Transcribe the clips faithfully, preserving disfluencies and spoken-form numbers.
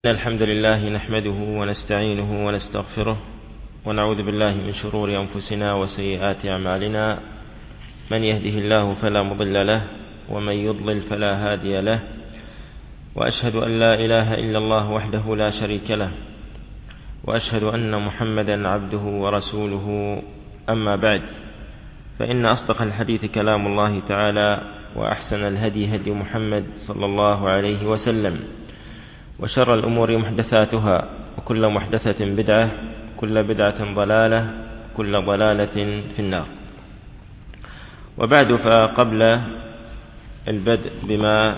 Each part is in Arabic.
الحمد لله نحمده ونستعينه ونستغفره ونعوذ بالله من شرور أنفسنا وسيئات أعمالنا. من يهده الله فلا مضل له ومن يضلل فلا هادي له، وأشهد أن لا إله إلا الله وحده لا شريك له، وأشهد أن محمدا عبده ورسوله. أما بعد، فإن أصدق الحديث كلام الله تعالى، وأحسن الهدي هدي محمد صلى الله عليه وسلم، وشر الأمور محدثاتها، وكل محدثة بدعة، كل بدعة ضلالة، كل ضلالة في النار. وبعد، فقبل البدء بما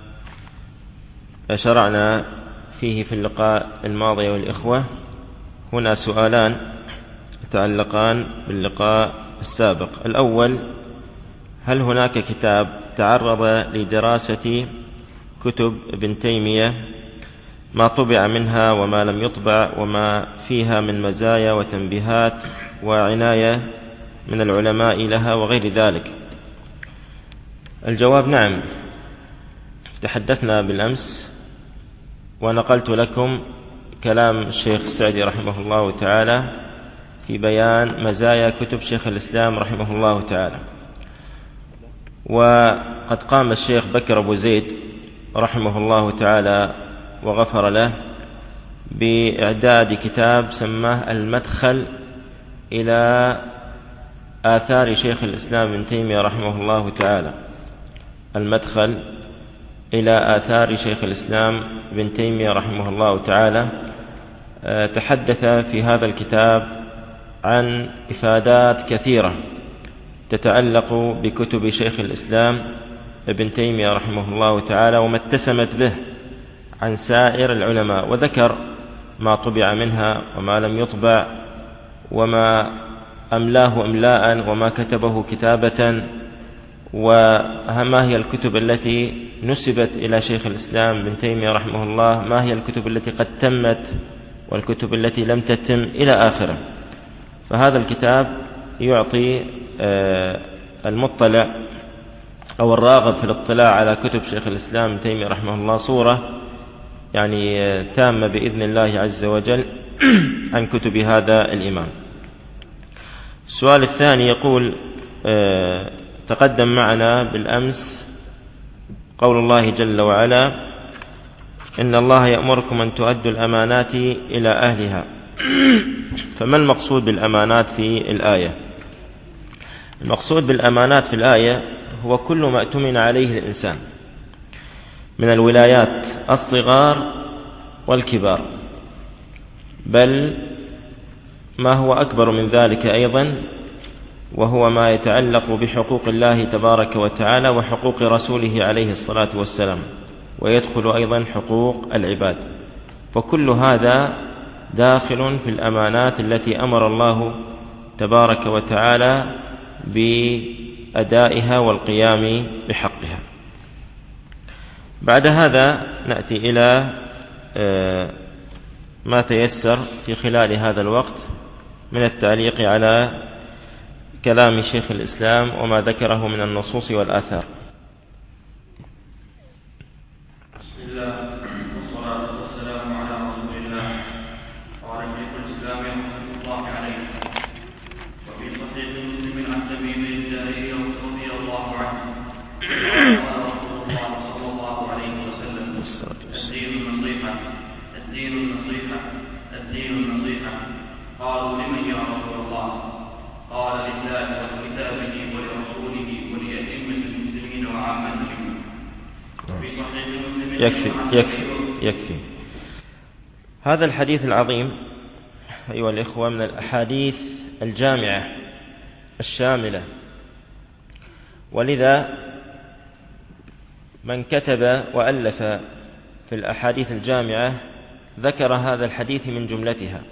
شرعنا فيه في اللقاء الماضي والإخوة، هنا سؤالان يتعلقان باللقاء السابق. الأول: هل هناك كتاب تعرض لدراسة كتب ابن تيمية، ما طبع منها وما لم يطبع، وما فيها من مزايا وتنبيهات وعناية من العلماء لها وغير ذلك؟ الجواب: نعم. تحدثنا بالأمس ونقلت لكم كلام الشيخ السعدي رحمه الله تعالى في بيان مزايا كتب شيخ الإسلام رحمه الله تعالى. وقد قام الشيخ بكر أبو زيد رحمه الله تعالى وغفر له بإعداد كتاب سماه المدخل إلى آثار شيخ الإسلام ابن تيمية رحمه الله تعالى. المدخل إلى آثار شيخ الإسلام ابن تيمية رحمه الله تعالى. تحدث في هذا الكتاب عن إفادات كثيرة تتعلق بكتب شيخ الإسلام ابن تيمية رحمه الله تعالى، وما اتسمت به عن سائر العلماء، وذكر ما طبع منها وما لم يطبع، وما أملاه إملاء وما كتبه كتابة، وما هي الكتب التي نسبت إلى شيخ الإسلام ابن تيمية رحمه الله، ما هي الكتب التي قد تمت والكتب التي لم تتم، إلى آخره. فهذا الكتاب يعطي المطلع أو الراغب في الاطلاع على كتب شيخ الإسلام ابن تيمية رحمه الله صورة يعني تامة بإذن الله عز وجل عن كتب هذا الإمام. السؤال الثاني يقول: تقدم معنا بالأمس قول الله جل وعلا: إن الله يأمركم أن تؤدوا الأمانات إلى أهلها. فما المقصود بالأمانات في الآية؟ المقصود بالأمانات في الآية هو كل ما اؤتمن عليه الإنسان من الولايات الصغار والكبار، بل ما هو أكبر من ذلك أيضا، وهو ما يتعلق بحقوق الله تبارك وتعالى وحقوق رسوله عليه الصلاة والسلام، ويدخل أيضا حقوق العباد. فكل هذا داخل في الأمانات التي أمر الله تبارك وتعالى بأدائها والقيام بحقها. بعد هذا نأتي إلى ما تيسر في خلال هذا الوقت من التعليق على كلام شيخ الإسلام وما ذكره من النصوص والآثار. بسم الله والصلاة والسلام على رسول الله وعلى شيخ الإسلام رحمة الله عليه. وفي صحيح مسلم عن تميم الداري رضي الله عنه قال رسول الله صلى الله عليه وسلم: الدين النصيحة، الدين النصيحة، الدين النصيحة. قالوا: لمن يا رسول الله؟ قال: لله ولكتابه ولرسوله ولأئمة المسلمين وعامتهم. وفي صحيح مسلم يكفي يكفي يكفي هذا الحديث العظيم أيها الإخوة من الأحاديث الجامعة الشاملة، ولذا من كتب وألف في الأحاديث الجامعة ذكر هذا الحديث من جملتها.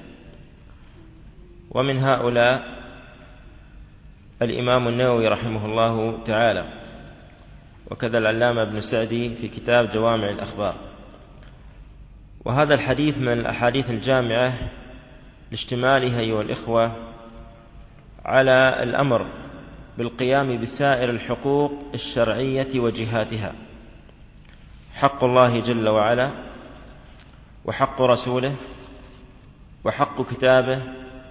ومن هؤلاء الإمام النووي رحمه الله تعالى، وكذا العلامة ابن سعدي في كتاب جوامع الأخبار. وهذا الحديث من الأحاديث الجامعة لاشتماله أيها الإخوة على الأمر بالقيام بسائر الحقوق الشرعية وجهاتها: حق الله جل وعلا، وحق رسوله وحق كتابه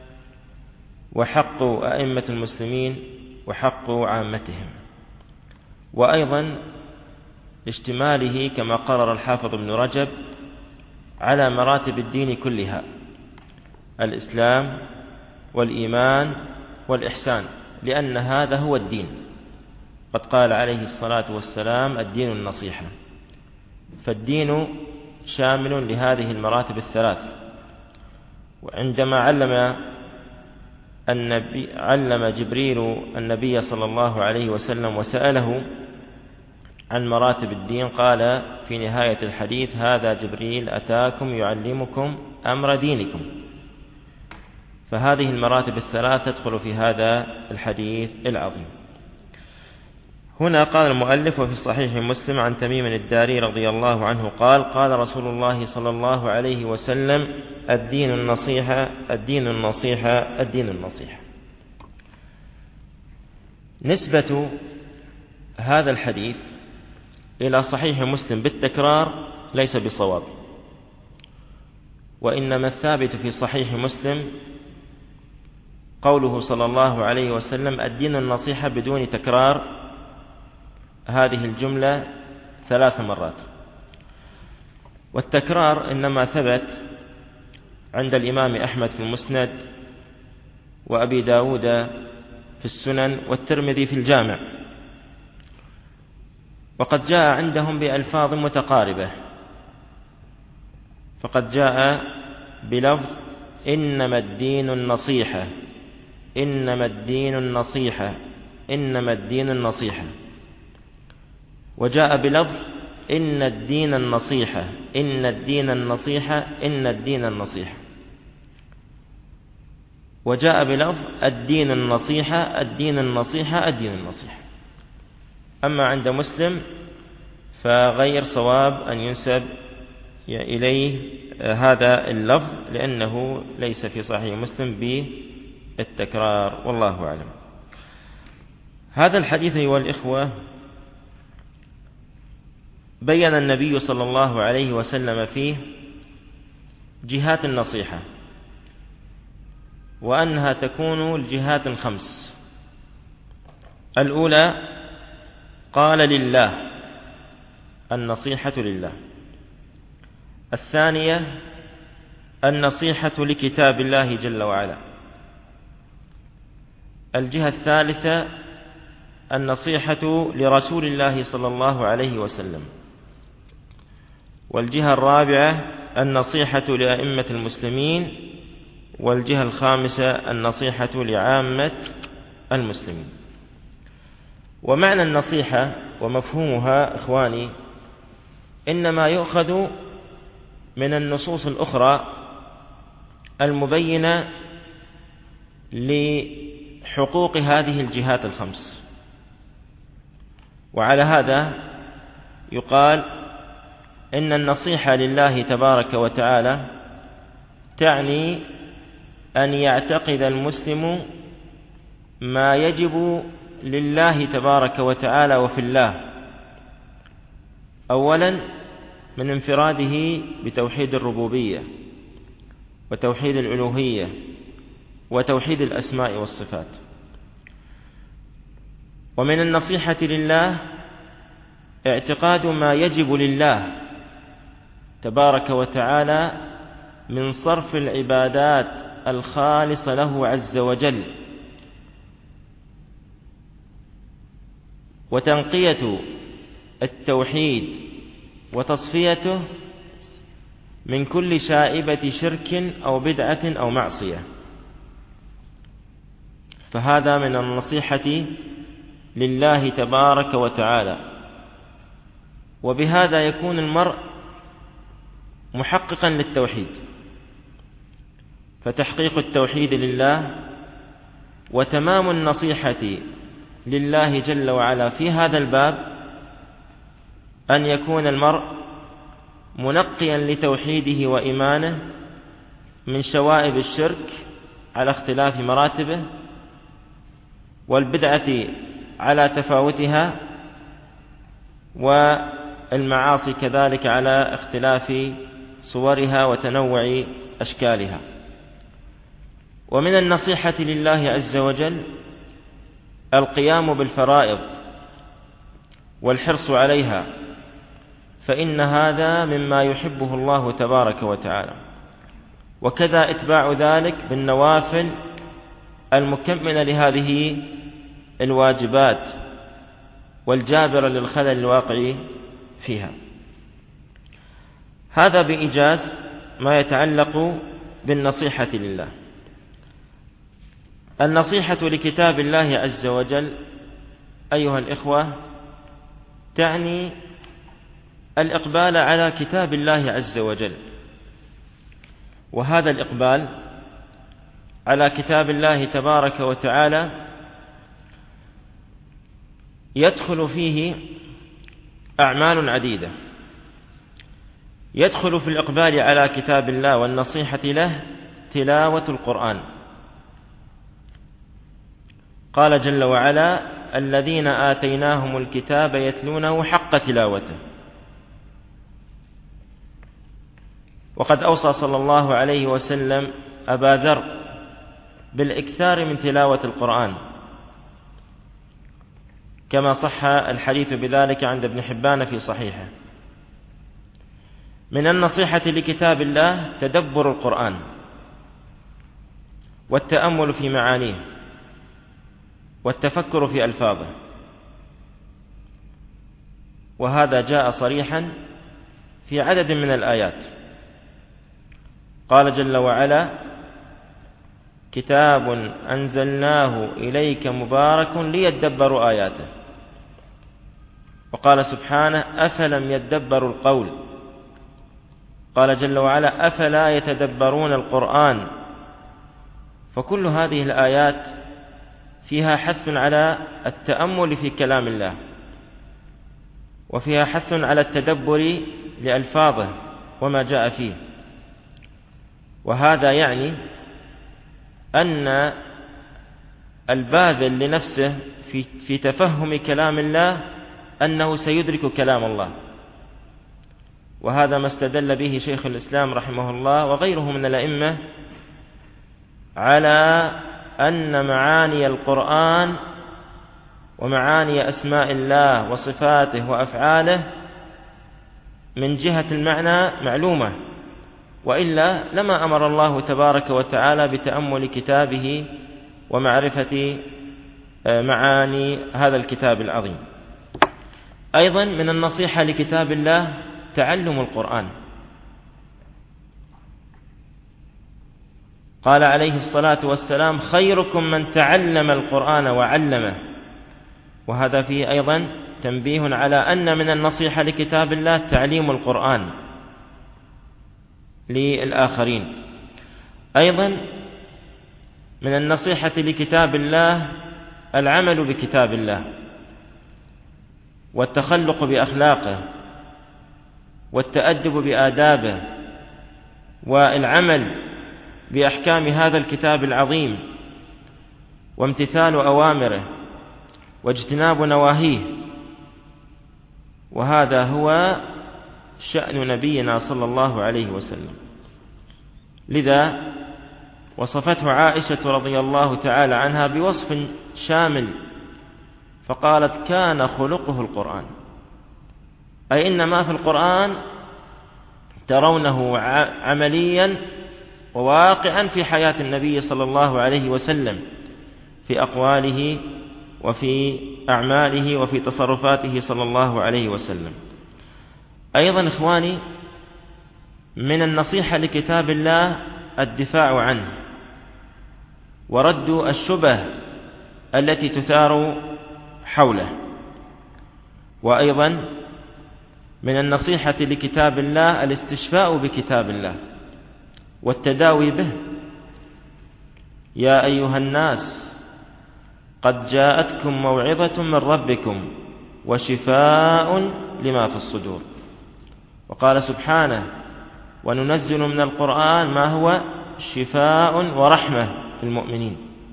وحق أئمة المسلمين وحق عامتهم، وأيضا اشتماله كما قرر الحافظ ابن رجب على مراتب الدين كلها: الإسلام والإيمان والإحسان، لأن هذا هو الدين. قد قال عليه الصلاة والسلام: الدين النصيحة. فالدين شامل لهذه المراتب الثلاث. وعندما علم النبي علم جبريل النبي صلى الله عليه وسلم وسأله عن مراتب الدين، قال في نهاية الحديث: هذا جبريل أتاكم يعلمكم أمر دينكم. فهذه المراتب الثلاث تدخل في هذا الحديث العظيم. هنا قال المؤلف: وفي صحيح مسلم عن تميم الداري رضي الله عنه قال: قال رسول الله صلى الله عليه وسلم: الدين النصيحة، الدين النصيحة، الدين النصيحة. نسبة هذا الحديث إلى صحيح مسلم بالتكرار ليس بصواب، وإنما الثابت في صحيح مسلم قوله صلى الله عليه وسلم: الدين النصيحة، بدون تكرار هذه الجملة ثلاث مرات. والتكرار إنما ثبت عند الإمام أحمد في المسند، وأبي داود في السنن، والترمذي في الجامع، وقد جاء عندهم بألفاظ متقاربة. فقد جاء بلفظ: إنما الدين النصيحة، إنما الدين النصيحة، إنما الدين النصيحة. وجاء بلفظ: إن الدين النصيحة، إن الدين النصيحة، إن الدين النصيحة. وجاء بلفظ: الدين النصيحة، الدين النصيحة، الدين النصيحة. أما عند مسلم فغير صواب أن ينسب إليه هذا اللفظ، لأنه ليس في صحيح مسلم بالتكرار، والله أعلم. هذا الحديث أيها الإخوة بيّن النبي صلى الله عليه وسلم فيه جهات النصيحة، وأنها تكون الجهات الخمس. الأولى قال: لله، النصيحة لله. الثانية النصيحة لكتاب الله جل وعلا. الجهة الثالثة النصيحة لرسول الله صلى الله عليه وسلم. والجهة الرابعة النصيحة لأئمة المسلمين. والجهة الخامسة النصيحة لعامة المسلمين. ومعنى النصيحة ومفهومها إخواني إنما يؤخذ من النصوص الأخرى المبينة لحقوق هذه الجهات الخمس. وعلى هذا يقال إن النصيحة لله تبارك وتعالى تعني أن يعتقد المسلم ما يجب لله تبارك وتعالى وفي الله، أولا من انفراده بتوحيد الربوبية وتوحيد الألوهية وتوحيد الأسماء والصفات. ومن النصيحة لله اعتقاد ما يجب لله تبارك وتعالى من صرف العبادات الخالصة له عز وجل، وتنقية التوحيد وتصفيته من كل شائبة شرك أو بدعة أو معصية. فهذا من النصيحة لله تبارك وتعالى. وبهذا يكون المرء محققا للتوحيد. فتحقيق التوحيد لله وتمام النصيحة لله جل وعلا في هذا الباب أن يكون المرء منقيا لتوحيده وإيمانه من شوائب الشرك على اختلاف مراتبه، والبدعة على تفاوتها، والمعاصي كذلك على اختلاف صورها وتنوع أشكالها. ومن النصيحة لله عز وجل القيام بالفرائض والحرص عليها، فإن هذا مما يحبه الله تبارك وتعالى، وكذا إتباع ذلك بالنوافل المكملة لهذه الواجبات والجابرة للخلل الواقع فيها. هذا بإيجاز ما يتعلق بالنصيحة لله. النصيحة لكتاب الله عز وجل أيها الإخوة تعني الإقبال على كتاب الله عز وجل، وهذا الإقبال على كتاب الله تبارك وتعالى يدخل فيه أعمال عديدة. يدخل في الإقبال على كتاب الله والنصيحة له تلاوة القرآن. قال جل وعلا: الذين آتيناهم الكتاب يتلونه حق تلاوته. وقد أوصى صلى الله عليه وسلم أبا ذر بالإكثار من تلاوة القرآن، كما صح الحديث بذلك عند ابن حبان في صحيحه. من النصيحة لكتاب الله تدبر القرآن والتأمل في معانيه والتفكر في ألفاظه، وهذا جاء صريحا في عدد من الآيات. قال جل وعلا: كتاب أنزلناه إليك مبارك ليدبروا آياته. وقال سبحانه: أفلم يدبروا القول. قال جل وعلا: أفلا يتدبرون القرآن. فكل هذه الآيات فيها حث على التأمل في كلام الله، وفيها حث على التدبر لألفاظه وما جاء فيه. وهذا يعني أن الباذل لنفسه في, في تفهم كلام الله أنه سيدرك كلام الله. وهذا ما استدل به شيخ الإسلام رحمه الله وغيره من الأئمة على أن معاني القرآن ومعاني أسماء الله وصفاته وأفعاله من جهة المعنى معلومة، وإلا لما أمر الله تبارك وتعالى بتأمل كتابه ومعرفة معاني هذا الكتاب العظيم. أيضا من النصيحة لكتاب الله تعلم القرآن. قال عليه الصلاة والسلام: خيركم من تعلم القرآن وعلمه. وهذا فيه أيضا تنبيه على أن من النصيحة لكتاب الله تعليم القرآن للآخرين. أيضا من النصيحة لكتاب الله العمل بكتاب الله والتخلق بأخلاقه والتأدب بآدابه والعمل بأحكام هذا الكتاب العظيم وامتثال أوامره واجتناب نواهيه. وهذا هو شأن نبينا صلى الله عليه وسلم. لذا وصفته عائشة رضي الله تعالى عنها بوصف شامل، فقالت: كان خلقه القرآن، أي إن ما في القرآن ترونه عمليا وواقعا في حياة النبي صلى الله عليه وسلم، في أقواله وفي أعماله وفي تصرفاته صلى الله عليه وسلم. أيضا إخواني من النصيحة لكتاب الله الدفاع عنه ورد الشبه التي تثار حوله. وأيضا من النصيحة لكتاب الله الاستشفاء بكتاب الله والتداوي به. يا أيها الناس قد جاءتكم موعظة من ربكم وشفاء لما في الصدور. وقال سبحانه: وننزل من القرآن ما هو شفاء ورحمة للمؤمنين.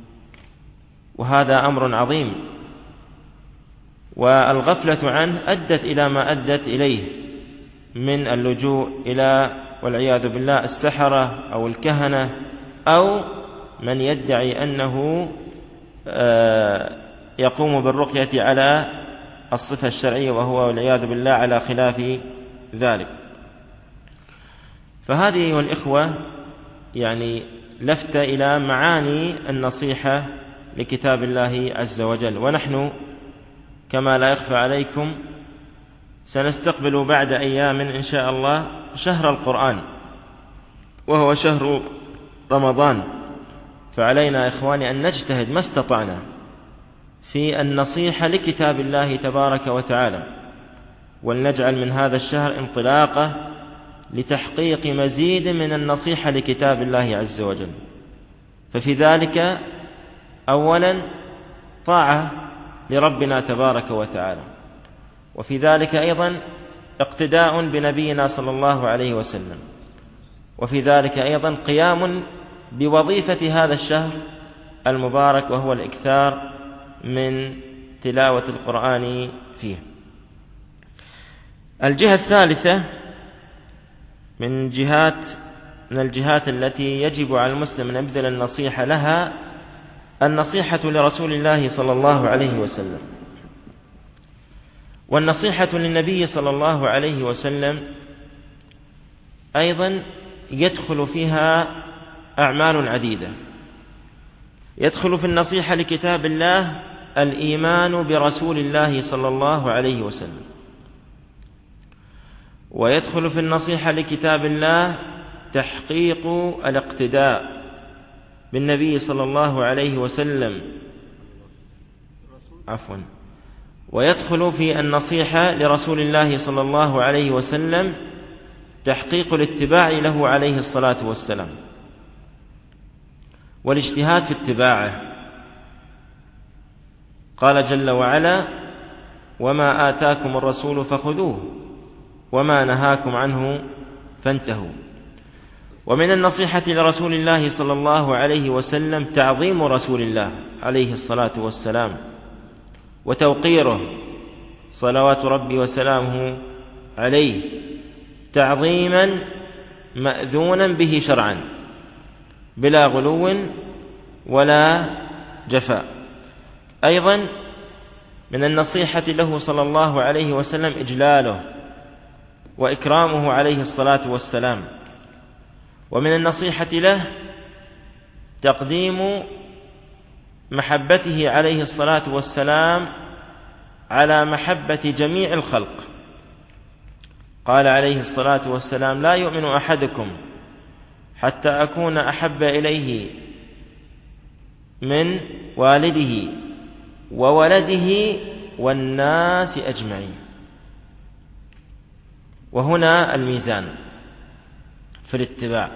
وهذا أمر عظيم، والغفلة عنه أدت إلى ما أدت إليه من اللجوء إلى والعياذ بالله السحرة أو الكهنة، أو من يدعي أنه يقوم بالرقية على الصفة الشرعية وهو والعياذ بالله على خلاف ذلك. فهذه أيها الإخوة يعني لفتة إلى معاني النصيحة لكتاب الله عز وجل. ونحن كما لا يخفى عليكم سنستقبل بعد أيام إن شاء الله شهر القرآن وهو شهر رمضان، فعلينا إخواني أن نجتهد ما استطعنا في النصيحة لكتاب الله تبارك وتعالى، ولنجعل من هذا الشهر انطلاقة لتحقيق مزيد من النصيحة لكتاب الله عز وجل. ففي ذلك أولا طاعة لربنا تبارك وتعالى، وفي ذلك أيضا اقتداء بنبينا صلى الله عليه وسلم، وفي ذلك أيضا قيام بوظيفة هذا الشهر المبارك وهو الإكثار من تلاوة القرآن فيه. الجهة الثالثة من جهات من الجهات التي يجب على المسلم أن يبذل النصيحة لها النصيحة لرسول الله صلى الله عليه وسلم. والنصيحة للنبي صلى الله عليه وسلم أيضا يدخل فيها أعمال عديدة. يدخل في النصيحة لكتاب الله الإيمان برسول الله صلى الله عليه وسلم، ويدخل في النصيحة لكتاب الله تحقيق الاقتداء بالنبي صلى الله عليه وسلم عفوا ويدخل في النصيحة لرسول الله صلى الله عليه وسلم تحقيق الاتباع له عليه الصلاة والسلام والاجتهاد في اتباعه. قال جل وعلا: وما آتاكم الرسول فخذوه وما نهاكم عنه فانتهوا. ومن النصيحة لرسول الله صلى الله عليه وسلم تعظيم رسول الله عليه الصلاة والسلام وتوقيره صلوات ربي وسلامه عليه تعظيما مأذونا به شرعا بلا غلو ولا جفاء. أيضا من النصيحة له صلى الله عليه وسلم إجلاله وإكرامه عليه الصلاة والسلام. ومن النصيحة له تقديم محبته عليه الصلاة والسلام على محبة جميع الخلق. قال عليه الصلاة والسلام: لا يؤمن أحدكم حتى أكون أحب إليه من والده وولده والناس أجمعين. وهنا الميزان في الاتباع،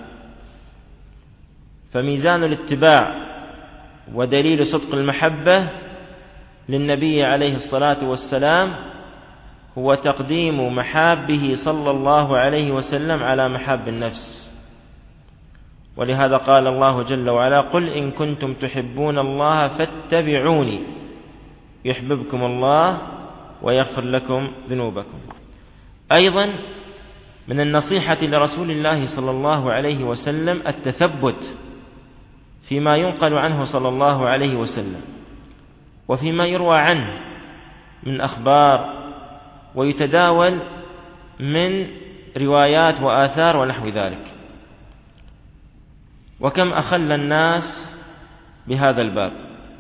فميزان الاتباع ودليل صدق المحبة للنبي عليه الصلاة والسلام هو تقديم محابه صلى الله عليه وسلم على محاب النفس. ولهذا قال الله جل وعلا: قل إن كنتم تحبون الله فاتبعوني يحببكم الله ويغفر لكم ذنوبكم. أيضا من النصيحة لرسول الله صلى الله عليه وسلم التثبت فيما ينقل عنه صلى الله عليه وسلم وفيما يروى عنه من أخبار ويتداول من روايات وآثار ونحو ذلك. وكم أخل الناس بهذا الباب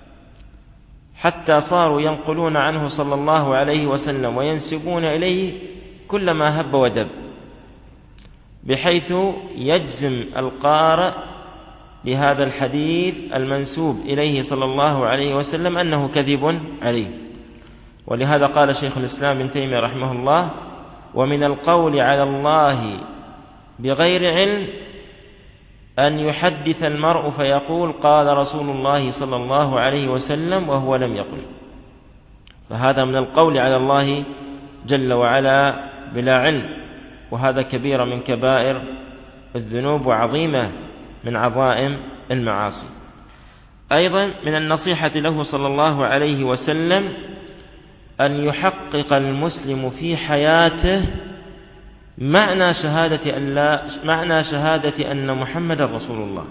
حتى صاروا ينقلون عنه صلى الله عليه وسلم وينسبون إليه كل ما هب ودب، بحيث يجزم القارئ لهذا الحديث المنسوب إليه صلى الله عليه وسلم أنه كذب عليه. ولهذا قال شيخ الإسلام ابن تيمية رحمه الله: ومن القول على الله بغير علم أن يحدث المرء فيقول قال رسول الله صلى الله عليه وسلم وهو لم يقل. فهذا من القول على الله جل وعلا بلا علم، وهذا كبيرة من كبائر الذنوب وعظيمة من عظائم المعاصي. أيضا من النصيحة له صلى الله عليه وسلم أن يحقق المسلم في حياته معنى شهادة أن لا معنى شهادة أن محمد رسول الله.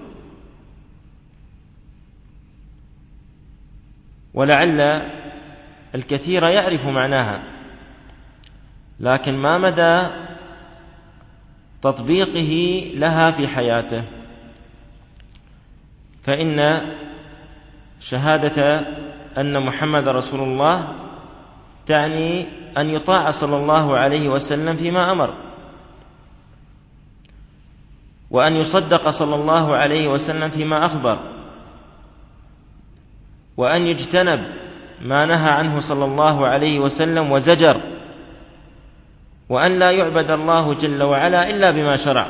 ولعل الكثير يعرف معناها، لكن ما مدى تطبيقه لها في حياته. فإن شهادة أن محمد رسول الله تعني أن يطاع صلى الله عليه وسلم فيما أمر، وأن يصدق صلى الله عليه وسلم فيما أخبر، وأن يجتنب ما نهى عنه صلى الله عليه وسلم وزجر، وأن لا يعبد الله جل وعلا إلا بما شرع.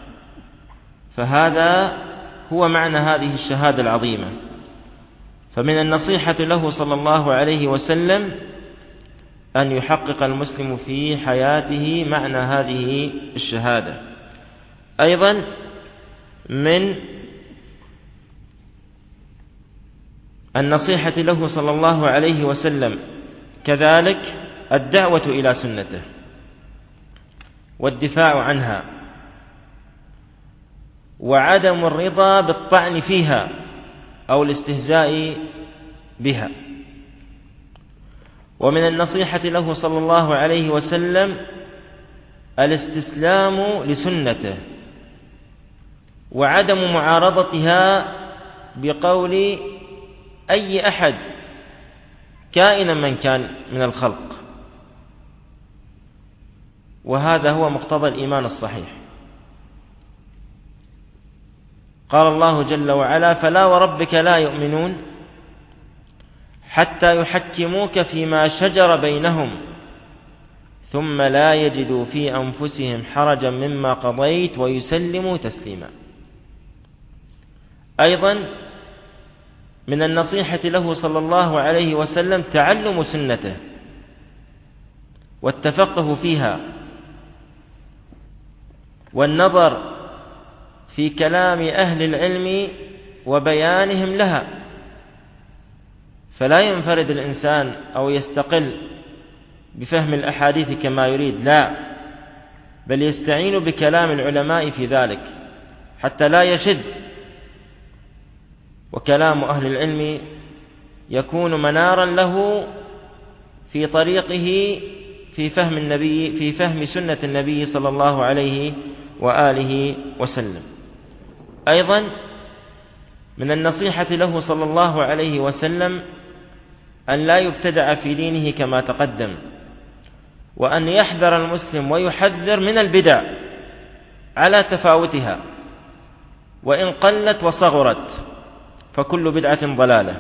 فهذا هو معنى هذه الشهادة العظيمة. فمن النصيحة له صلى الله عليه وسلم أن يحقق المسلم في حياته معنى هذه الشهادة. أيضا من النصيحة له صلى الله عليه وسلم كذلك الدعوة إلى سنته والدفاع عنها، وعدم الرضا بالطعن فيها أو الاستهزاء بها. ومن النصيحة له صلى الله عليه وسلم الاستسلام لسنته، وعدم معارضتها بقول أي أحد كائنا من كان من الخلق. وهذا هو مقتضى الإيمان الصحيح. قال الله جل وعلا: فلا وربك لا يؤمنون حتى يحكموك فيما شجر بينهم ثم لا يجدوا في أنفسهم حرجا مما قضيت ويسلموا تسليما. أيضا من النصيحة له صلى الله عليه وسلم تعلم سنته والتفقه فيها، والنظر في كلام أهل العلم وبيانهم لها. فلا ينفرد الإنسان أو يستقل بفهم الأحاديث كما يريد، لا، بل يستعين بكلام العلماء في ذلك حتى لا يشد. وكلام أهل العلم يكون منارا له في طريقه في فهم النبي في فهم سنة النبي صلى الله عليه وآله وسلم. أيضا من النصيحة له صلى الله عليه وسلم أن لا يبتدع في دينه كما تقدم، وأن يحذر المسلم ويحذر من البدع على تفاوتها، وإن قلت وصغرت فكل بدعة ضلالة.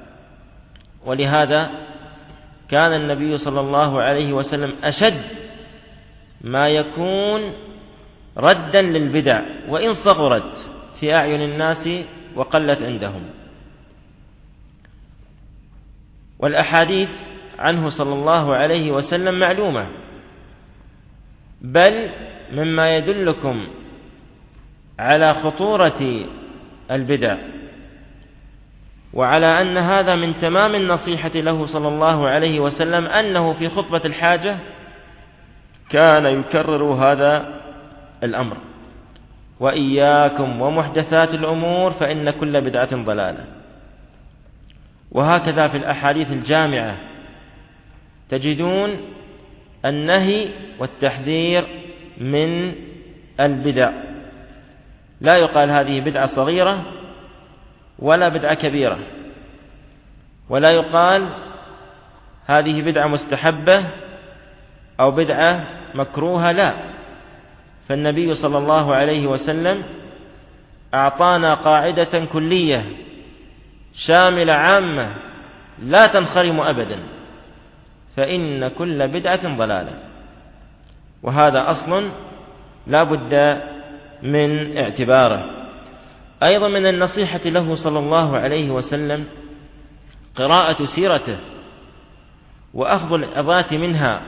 ولهذا كان النبي صلى الله عليه وسلم أشد ما يكون ردا للبدع وإن صغرت في أعين الناس وقلت عندهم. والأحاديث عنه صلى الله عليه وسلم معلومة، بل مما يدلكم على خطورة البدع وعلى أن هذا من تمام النصيحة له صلى الله عليه وسلم أنه في خطبة الحاجة كان يكرر هذا الأمر: وإياكم ومحدثات الأمور فإن كل بدعة ضلالة. وهكذا في الأحاديث الجامعة تجدون النهي والتحذير من البدع. لا يقال هذه بدعة صغيرة ولا بدعة كبيرة، ولا يقال هذه بدعة مستحبة أو بدعة مكروهة، لا. فالنبي صلى الله عليه وسلم أعطانا قاعدة كلية شاملة عامة لا تنخرم أبدا: فإن كل بدعة ضلالة. وهذا أصل لا بد من اعتباره. أيضا من النصيحة له صلى الله عليه وسلم قراءة سيرته وأخذ العظات منها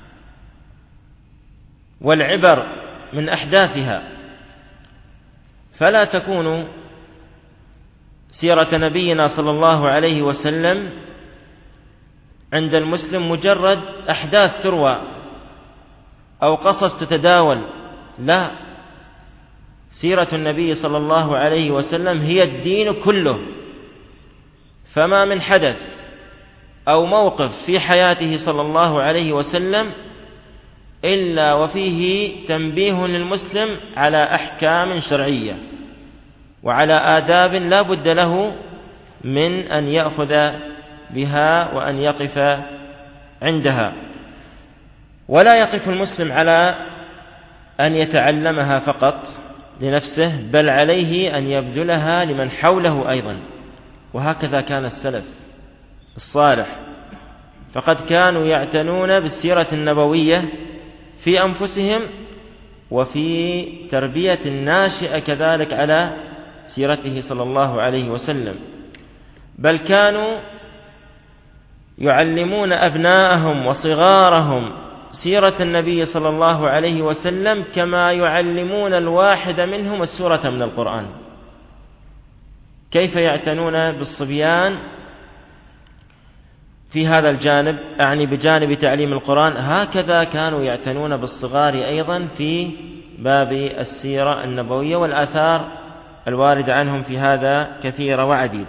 والعبر من أحداثها. فلا تكون سيرة نبينا صلى الله عليه وسلم عند المسلم مجرد أحداث تروى أو قصص تتداول، لا، سيرة النبي صلى الله عليه وسلم هي الدين كله، فما من حدث أو موقف في حياته صلى الله عليه وسلم إلا وفيه تنبيه للمسلم على أحكام شرعية وعلى آداب لا بد له من أن يأخذ بها وأن يقف عندها. ولا يقف المسلم على أن يتعلمها فقط لنفسه، بل عليه أن يبذلها لمن حوله أيضا. وهكذا كان السلف الصالح، فقد كانوا يعتنون بالسيرة النبوية في أنفسهم وفي تربية الناشئة كذلك على سيرته صلى الله عليه وسلم، بل كانوا يعلمون أبناءهم وصغارهم سيرة النبي صلى الله عليه وسلم كما يعلمون الواحد منهم السورة من القرآن. كيف يعتنون بالصبيان في هذا الجانب، أعني بجانب تعليم القرآن، هكذا كانوا يعتنون بالصغار أيضا في باب السيرة النبوية، والآثار الواردة عنهم في هذا كثيرة وعديدة.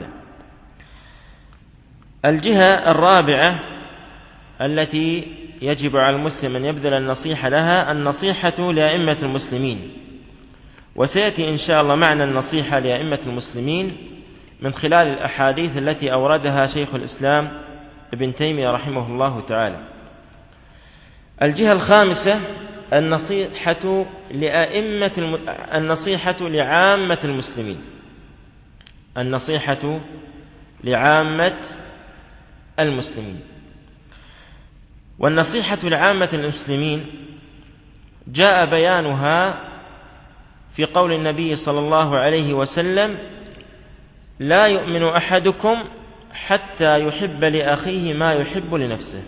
الجهة الرابعة التي يجب على المسلم أن يبذل النصيحة لها النصيحة لأئمة المسلمين، وسيأتي إن شاء الله معنى النصيحة لأئمة المسلمين من خلال الأحاديث التي أوردها شيخ الإسلام ابن تيمية رحمه الله تعالى. الجهة الخامسة النصيحة لأئمة الم... النصيحة لعامة المسلمين، النصيحة لعامة المسلمين. والنصيحة لعامة المسلمين جاء بيانها في قول النبي صلى الله عليه وسلم: لا يؤمن أحدكم حتى يحب لأخيه ما يحب لنفسه.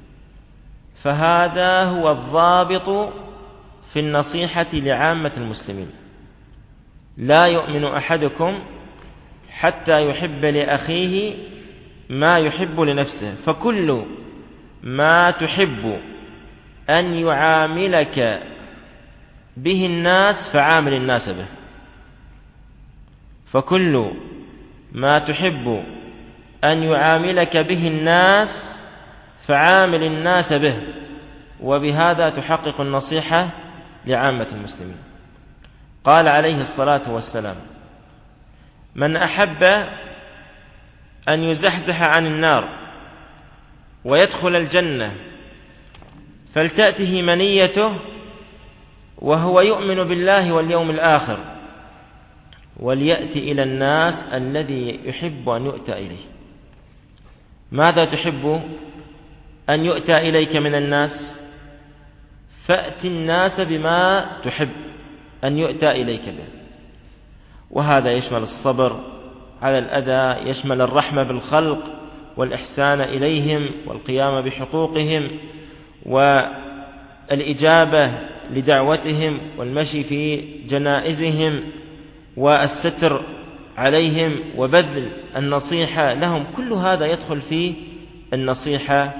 فهذا هو الضابط في النصيحة لعامة المسلمين: لا يؤمن أحدكم حتى يحب لأخيه ما يحب لنفسه. فكل ما تحب أن يعاملك به الناس فعامل الناس به، فكل ما تحب أن يعاملك به الناس فعامل الناس به، وبهذا تحقق النصيحة لعامة المسلمين. قال عليه الصلاة والسلام: من أحب أن يزحزح عن النار ويدخل الجنة فلتأته منيته وهو يؤمن بالله واليوم الآخر وليأتي إلى الناس الذي يحب أن يؤتى إليه. ماذا تحب أن يؤتى إليك من الناس؟ فأت الناس بما تحب أن يؤتى إليك به، وهذا يشمل الصبر على الأذى، يشمل الرحمة بالخلق والإحسان إليهم والقيام بحقوقهم والإجابة لدعوتهم والمشي في جنائزهم والستر عليهم وبذل النصيحة لهم. كل هذا يدخل في النصيحة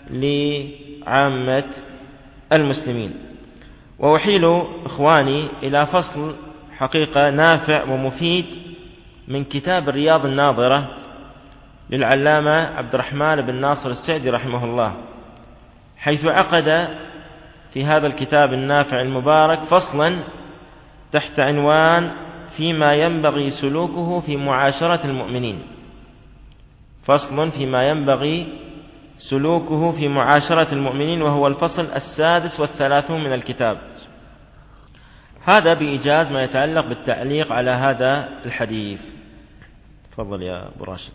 لعامة المسلمين. وأحيل إخواني إلى فصل حقيقة نافع ومفيد من كتاب الرياض الناظرة للعلامة عبد الرحمن بن ناصر السعدي رحمه الله، حيث عقد في هذا الكتاب النافع المبارك فصلا تحت عنوان: فيما ينبغي سلوكه في معاشرة المؤمنين. فصل فيما ينبغي سلوكه في معاشرة المؤمنين، وهو الفصل السادس والثلاثون من الكتاب. هذا بإيجاز ما يتعلق بالتعليق على هذا الحديث. تفضل يا أبو راشد.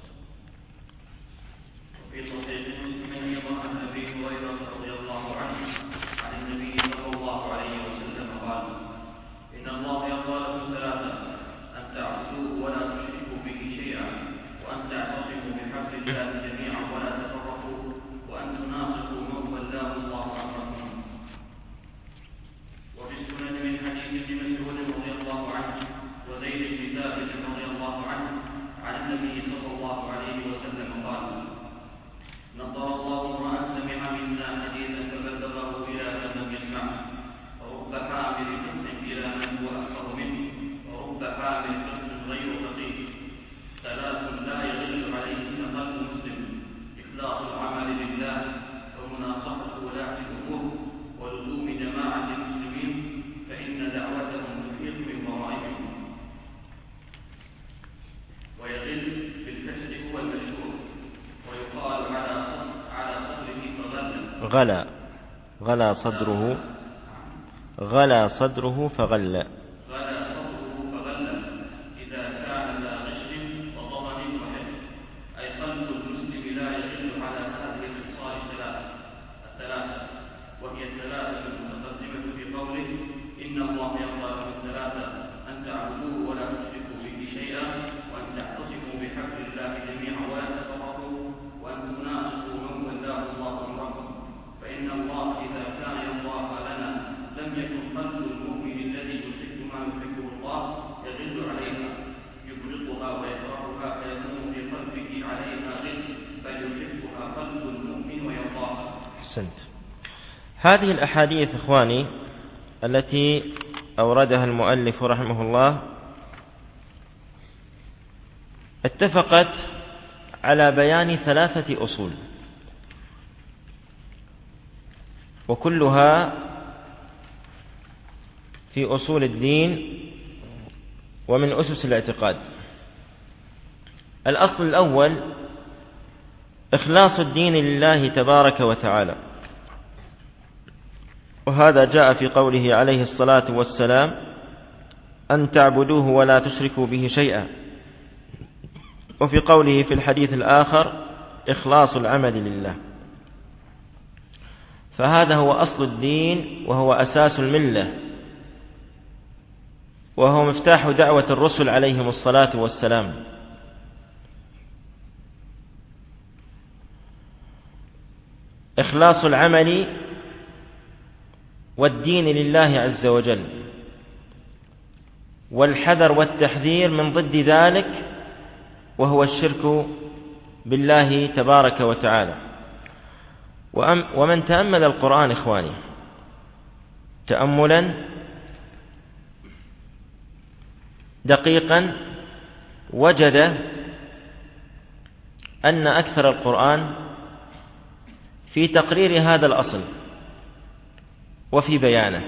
في صحيح مسلم عن أبي هريرة رضي الله عنه عن النبي صلى الله عليه وسلم قال: إن الله يرضى لكم ثلاثة: أن تعبدوه ولا تشركوا به شيئا، وأن تعتصموا بحبل الله جميعا ولا تفرقوا، وأن تناصحوا من ولاه الله أمركم. وفي السنن من حديث ابن مسعود رضي الله عنه وزيد بن ثابت رضي الله عنه عن النبي صلى الله عليه وسلم قال: غلا غلا صدره غلا صدره فغلى غلا صدره فغلى إذا كان لا غش وضمن وحفظ، أي قلب المسلم لا يغل على هذه الخصال الثلاثة الثلاثة وهي الثلاثة المتقدمة في قوله إن الله يرضى له الثلاثة: أن تعبدوه ولا تشركوا به شيئا، وأن تعتصموا بحبل الله جميعا ولا تفرقوا، وأن تناصروا من ولاه الله أمركم. فإن الله إذا كان يرضى لنا لم يكن قلب المؤمن الذي يحب ما يحبه الله يغل عليها يبغضها ويكرهها فيكون في قلبه عليها غل، بل يحبها قلب المؤمن ويرضاها. أحسنت. هذه الأحاديث إخواني التي أوردها المؤلف رحمه الله اتفقت على بيان ثلاثة أصول، وكلها في أصول الدين ومن أسس الاعتقاد. الأصل الأول إخلاص الدين لله تبارك وتعالى، وهذا جاء في قوله عليه الصلاة والسلام: أن تعبدوه ولا تشركوا به شيئا، وفي قوله في الحديث الآخر: إخلاص العمل لله. فهذا هو أصل الدين وهو أساس الملة، وهو مفتاح دعوة الرسل عليهم الصلاة والسلام. إخلاص العمل والدين لله عز وجل، والحذر والتحذير من ضد ذلك وهو الشرك بالله تبارك وتعالى. ومن تأمل القرآن إخواني تأملا دقيقا وجد أن أكثر القرآن في تقرير هذا الأصل وفي بيانه،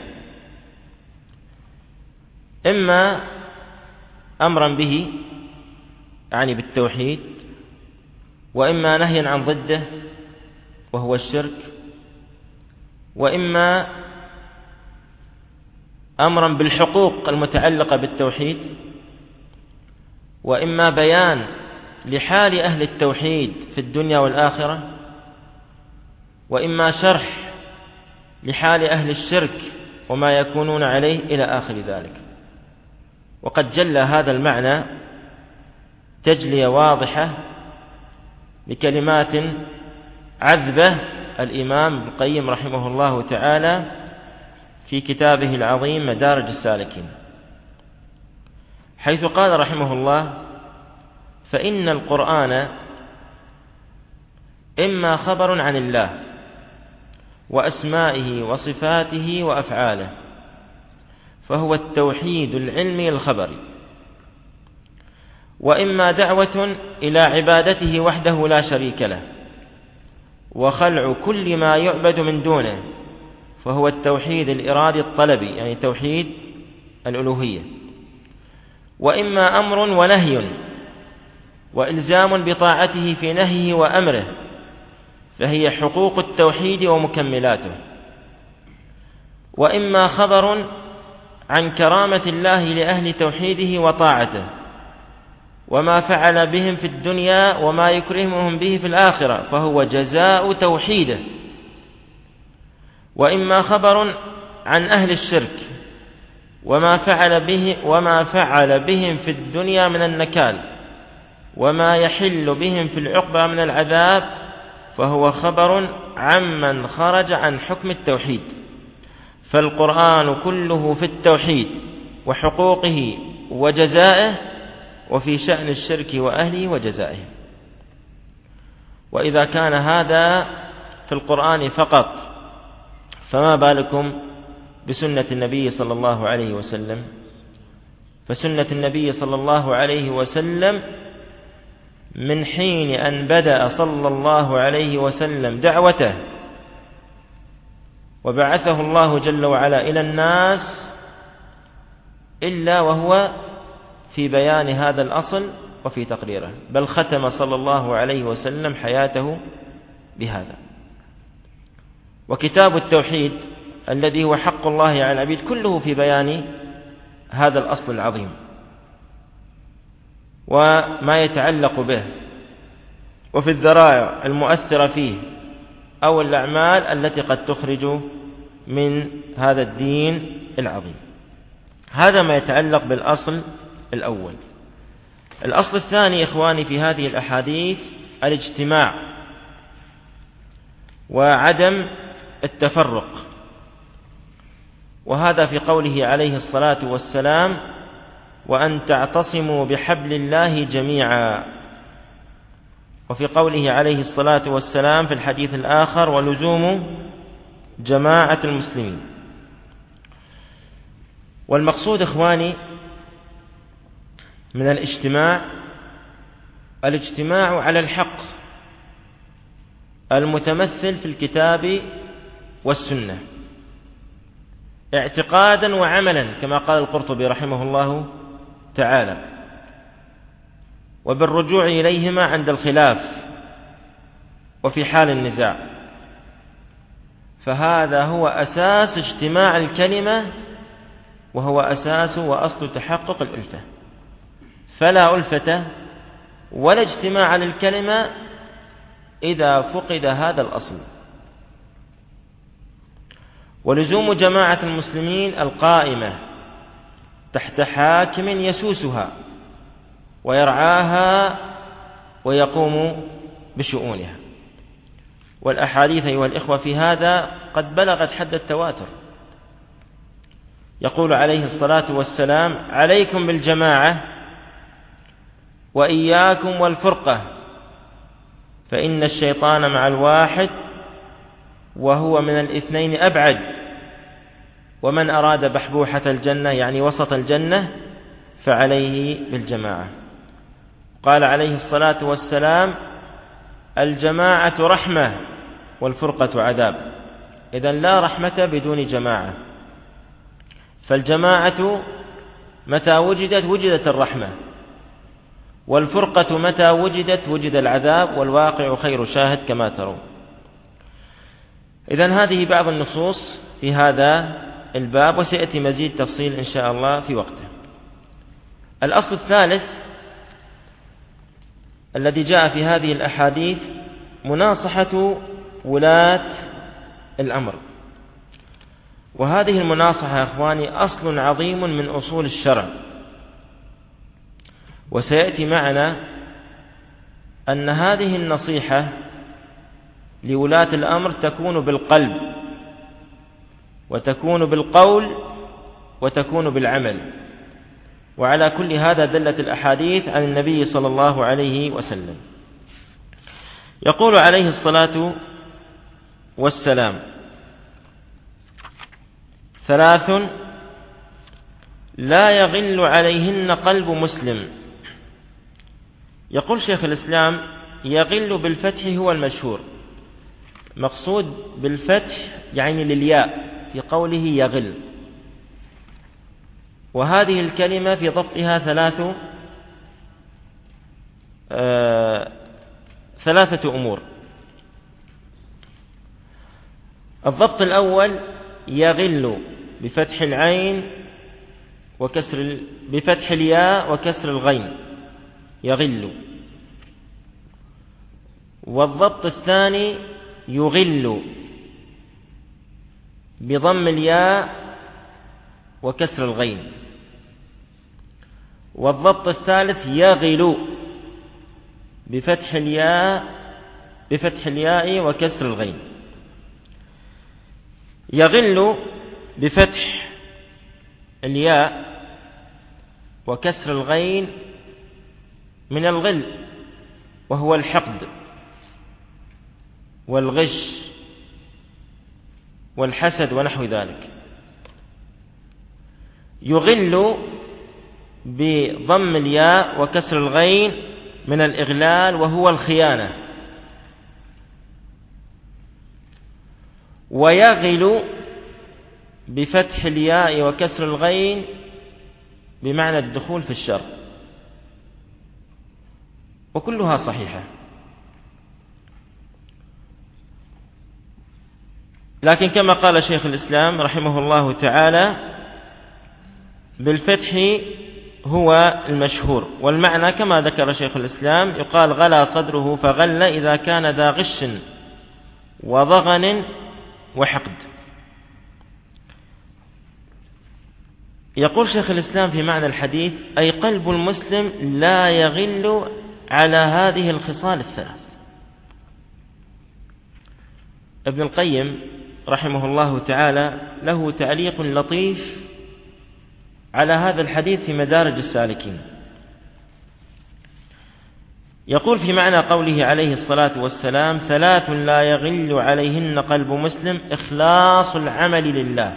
إما أمرا به يعني بالتوحيد، وإما نهيا عن ضده وهو الشرك، وإما أمرا بالحقوق المتعلقة بالتوحيد، وإما بيان لحال أهل التوحيد في الدنيا والآخرة، وإما شرح لحال أهل الشرك وما يكونون عليه إلى آخر ذلك. وقد جل هذا المعنى تجلية واضحة بكلمات عذبة الإمام ابن القيم رحمه الله تعالى في كتابه العظيم مدارج السالكين، حيث قال رحمه الله: فإن القرآن إما خبر عن الله وأسمائه وصفاته وأفعاله، فهو التوحيد العلمي الخبري، وإما دعوة إلى عبادته وحده لا شريك له وخلع كل ما يعبد من دونه، فهو التوحيد الإرادي الطلبي يعني توحيد الألوهية، وإما أمر ونهي وإلزام بطاعته في نهيه وأمره، فهي حقوق التوحيد ومكملاته، وإما خبر عن كرامة الله لأهل توحيده وطاعته وما فعل بهم في الدنيا وما يكرمهم به في الآخرة، فهو جزاء توحيده، وإما خبر عن أهل الشرك وما فعل به وما فعل بهم في الدنيا من النكال وما يحل بهم في العقبى من العذاب، فهو خبر عمن خرج عن حكم التوحيد. فالقرآن كله في التوحيد وحقوقه وجزائه، وفي شأن الشرك وأهله وجزائه. وإذا كان هذا في القرآن فقط، فما بالكم بسنة النبي صلى الله عليه وسلم؟ فسنة النبي صلى الله عليه وسلم من حين أن بدأ صلى الله عليه وسلم دعوته وبعثه الله جل وعلا إلى الناس إلا وهو في بيان هذا الأصل وفي تقريره، بل ختم صلى الله عليه وسلم حياته بهذا. وكتاب التوحيد الذي هو حق الله على العبيد كله في بيان هذا الأصل العظيم وما يتعلق به، وفي الذرائع المؤثرة فيه أو الأعمال التي قد تخرج من هذا الدين العظيم. هذا ما يتعلق بالأصل الأول. الأصل الثاني إخواني في هذه الأحاديث الاجتماع وعدم التفرق، وهذا في قوله عليه الصلاة والسلام: وأن تعتصموا بحبل الله جميعا، وفي قوله عليه الصلاة والسلام في الحديث الآخر: ولزوم جماعة المسلمين. والمقصود إخواني من الاجتماع الاجتماع على الحق المتمثل في الكتاب والسنة اعتقادا وعملا كما قال القرطبي رحمه الله تعالى، وبالرجوع إليهما عند الخلاف وفي حال النزاع، فهذا هو أساس اجتماع الكلمة، وهو أساس وأصل تحقق الألفة. فلا ألفة ولا اجتماع للكلمة إذا فقد هذا الأصل. ولزوم جماعة المسلمين القائمة تحت حاكم يسوسها ويرعاها ويقوم بشؤونها. والأحاديث أيها الإخوة في هذا قد بلغت حد التواتر. يقول عليه الصلاة والسلام: عليكم بالجماعة وإياكم والفرقة، فإن الشيطان مع الواحد وهو من الاثنين أبعد، ومن أراد بحبوحة الجنة يعني وسط الجنة فعليه بالجماعة. قال عليه الصلاة والسلام: الجماعة رحمة والفرقة عذاب. إذن لا رحمة بدون جماعة، فالجماعة متى وجدت وجدت الرحمة، والفرقة متى وجدت وجد العذاب، والواقع خير شاهد كما ترون. إذن هذه بعض النصوص في هذا الباب، وسيأتي مزيد تفصيل إن شاء الله في وقته. الأصل الثالث الذي جاء في هذه الأحاديث مناصحة ولاة الأمر، وهذه المناصحة يا أخواني أصل عظيم من أصول الشرع، وسيأتي معنا أن هذه النصيحة لولاة الأمر تكون بالقلب، وتكون بالقول، وتكون بالعمل. وعلى كل هذا دلت الأحاديث عن النبي صلى الله عليه وسلم. يقول عليه الصلاة والسلام: ثلاث لا يغل عليهن قلب مسلم. يقول شيخ الإسلام: يغل بالفتح هو المشهور، مقصود بالفتح يعني للياء في قوله يغل. وهذه الكلمة في ضبطها ثلاث آه ثلاثة أمور. الضبط الأول: يغل بفتح العين وكسر بفتح الياء وكسر الغين، يغل. والضبط الثاني: يغل بضم الياء وكسر الغين. والضبط الثالث: يغل بفتح الياء بفتح الياء وكسر الغين. يغل بفتح الياء وكسر الغين من الغل، وهو الحقد والغش والحسد ونحو ذلك. يغل بضم الياء وكسر الغين من الإغلال، وهو الخيانة. ويغل بفتح الياء وكسر الغين بمعنى الدخول في الشر، وكلها صحيحة. لكن كما قال شيخ الإسلام رحمه الله تعالى بالفتح هو المشهور، والمعنى كما ذكر شيخ الإسلام يقال غلا صدره فغل إذا كان ذا غش وضغن وحقد. يقول شيخ الإسلام في معنى الحديث أي قلب المسلم لا يغل على هذه الخصال الثلاث. ابن القيم رحمه الله تعالى له تعليق لطيف على هذا الحديث في مدارج السالكين. يقول في معنى قوله عليه الصلاة والسلام ثلاث لا يغل عليهن قلب مسلم: إخلاص العمل لله،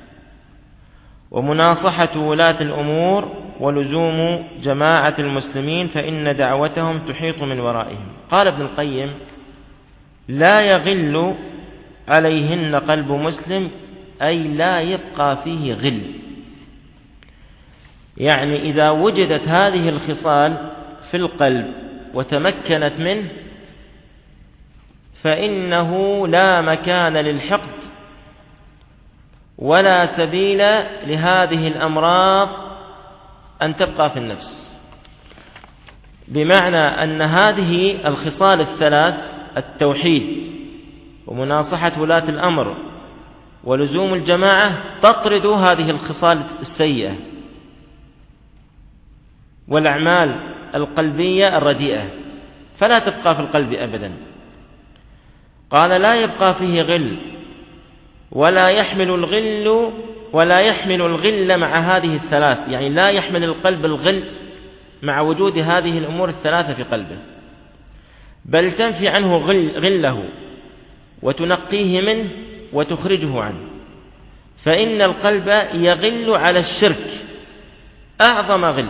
ومناصحة ولاة الأمور، ولزوم جماعة المسلمين فإن دعوتهم تحيط من ورائهم. قال ابن القيم لا يغل عليهن قلب مسلم أي لا يبقى فيه غل، يعني إذا وجدت هذه الخصال في القلب وتمكنت منه فإنه لا مكان للحقد ولا سبيل لهذه الأمراض أن تبقى في النفس. بمعنى أن هذه الخصال الثلاث التوحيد ومناصحة ولاة الأمر ولزوم الجماعة تطرد هذه الخصال السيئة والأعمال القلبية الرديئة، فلا تبقى في القلب أبدا. قال لا يبقى فيه غل ولا يحمل الغل ولا يحمل الغل مع هذه الثلاث، يعني لا يحمل القلب الغل مع وجود هذه الأمور الثلاثة في قلبه، بل تنفي عنه غل غله وتنقيه منه وتخرجه عنه. فإن القلب يغل على الشرك أعظم غل،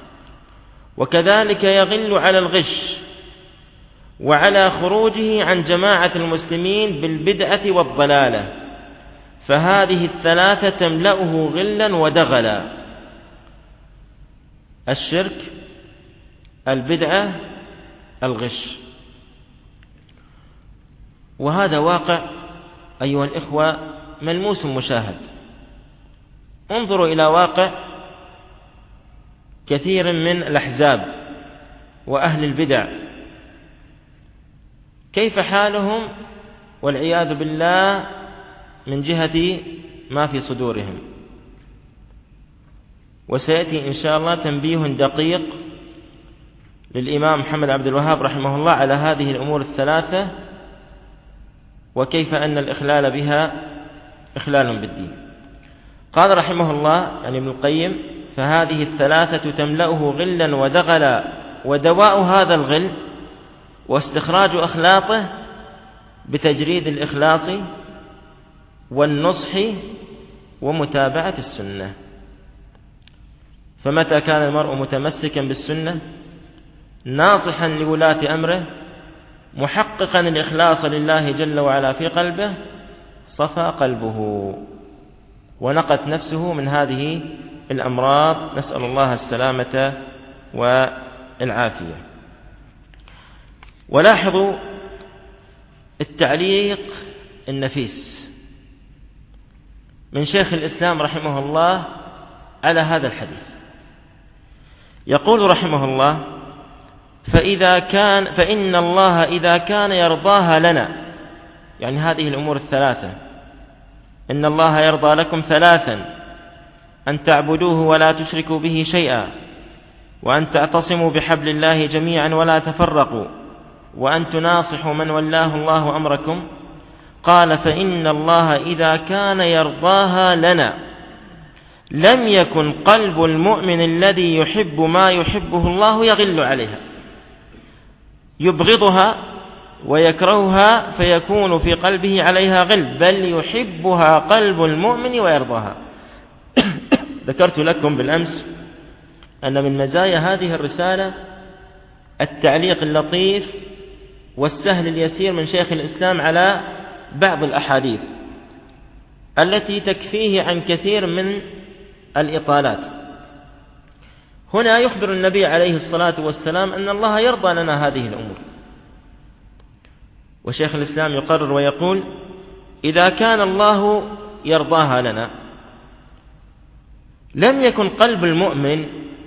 وكذلك يغل على الغش وعلى خروجه عن جماعة المسلمين بالبدعة والضلالة، فهذه الثلاثة تملأه غلا ودغلا: الشرك، البدعة، الغش. وهذا واقع أيها الإخوة ملموس مشاهد. انظروا إلى واقع كثير من الأحزاب وأهل البدع، كيف حالهم والعياذ بالله من جهة ما في صدورهم. وسيأتي إن شاء الله تنبيه دقيق للإمام محمد عبد الوهاب رحمه الله على هذه الأمور الثلاثة، وكيف أن الإخلال بها إخلال بالدين. قال رحمه الله يعني ابن القيم فهذه الثلاثة تملأه غلا ودغلا، ودواء هذا الغل واستخراج أخلاطه بتجريد الإخلاص والنصح ومتابعة السنة. فمتى كان المرء متمسكا بالسنة ناصحا لولاة أمره محققا الإخلاص لله جل وعلا في قلبه صفى قلبه ونقت نفسه من هذه الأمراض، نسأل الله السلامة والعافية. ولاحظوا التعليق النفيس من شيخ الإسلام رحمه الله على هذا الحديث. يقول رحمه الله فإذا كان فإن الله إذا كان يرضاها لنا، يعني هذه الأمور الثلاثة، إن الله يرضى لكم ثلاثا: أن تعبدوه ولا تشركوا به شيئا، وأن تعتصموا بحبل الله جميعا ولا تفرقوا، وأن تناصحوا من ولاه الله أمركم. قال فإن الله إذا كان يرضاها لنا لم يكن قلب المؤمن الذي يحب ما يحبه الله يغل عليها، يبغضها ويكرهها فيكون في قلبه عليها غل، بل يحبها قلب المؤمن ويرضاها. ذكرت لكم بالأمس أن من مزايا هذه الرسالة التعليق اللطيف والسهل اليسير من شيخ الإسلام على بعض الأحاديث التي تكفيه عن كثير من الإطالات. هنا يخبر النبي عليه الصلاة والسلام أن الله يرضى لنا هذه الأمور، وشيخ الإسلام يقرر ويقول إذا كان الله يرضاها لنا لم يكن قلب المؤمن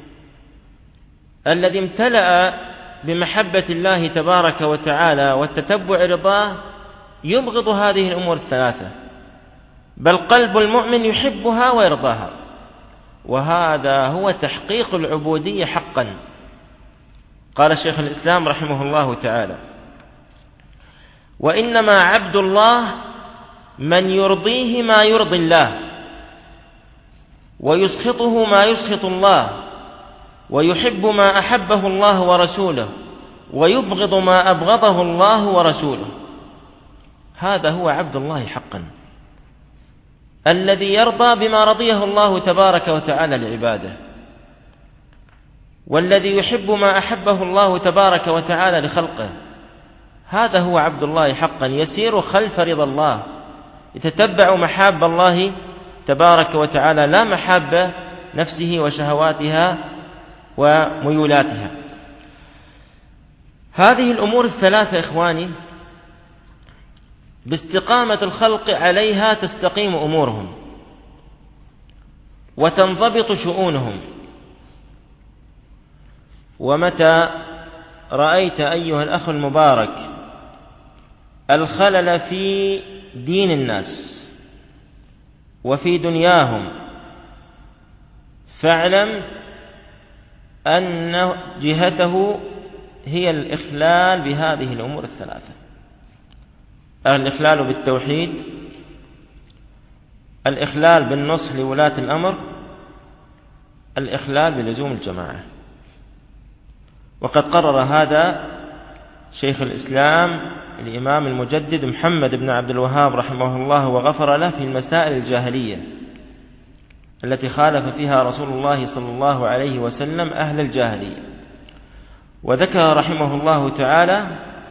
الذي امتلأ بمحبة الله تبارك وتعالى والتتبع رضاه يبغض هذه الأمور الثلاثة، بل قلب المؤمن يحبها ويرضاها، وهذا هو تحقيق العبودية حقا. قال شيخ الإسلام رحمه الله تعالى: وإنما عبد الله من يرضيه ما يرضي الله، ويسخطه ما يسخط الله، ويحب ما أحبه الله ورسوله، ويبغض ما أبغضه الله ورسوله. هذا هو عبد الله حقا، الذي يرضى بما رضيه الله تبارك وتعالى لعباده، والذي يحب ما أحبه الله تبارك وتعالى لخلقه. هذا هو عبد الله حقا، يسير خلف رضا الله، يتتبع محاب الله تبارك وتعالى لا محاب نفسه وشهواتها وميولاتها. هذه الأمور الثلاثة إخواني باستقامة الخلق عليها تستقيم أمورهم وتنضبط شؤونهم. ومتى رأيت أيها الأخ المبارك الخلل في دين الناس وفي دنياهم فاعلم أن جهته هي الإخلال بهذه الأمور الثلاثة: الإخلال بالتوحيد، الإخلال بالنصح لولاة الأمر، الإخلال بلزوم الجماعة. وقد قرر هذا شيخ الإسلام الإمام المجدد محمد بن عبد الوهاب رحمه الله وغفر له في المسائل الجاهلية التي خالف فيها رسول الله صلى الله عليه وسلم أهل الجاهلية. وذكر رحمه الله تعالى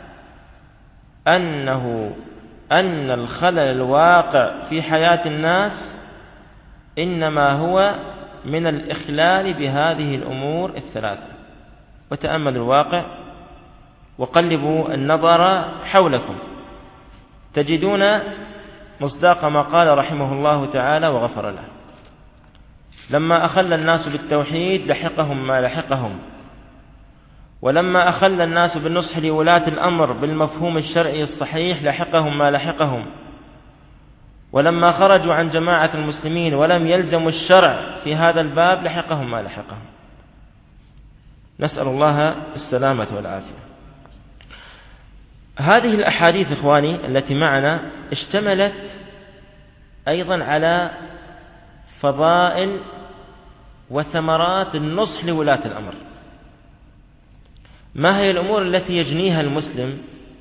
أنه أن الخلل الواقع في حياة الناس إنما هو من الإخلال بهذه الأمور الثلاثة. وتأملوا الواقع وقلبوا النظر حولكم تجدون مصداق ما قال رحمه الله تعالى وغفر له: لما أخل الناس بالتوحيد لحقهم ما لحقهم، ولما أخل الناس بالنصح لولاة الأمر بالمفهوم الشرعي الصحيح لحقهم ما لحقهم، ولما خرجوا عن جماعة المسلمين ولم يلزموا الشرع في هذا الباب لحقهم ما لحقهم. نسأل الله السلامة والعافية. هذه الأحاديث إخواني التي معنا اشتملت أيضا على فضائل وثمرات النصح لولاة الأمر. ما هي الأمور التي يجنيها المسلم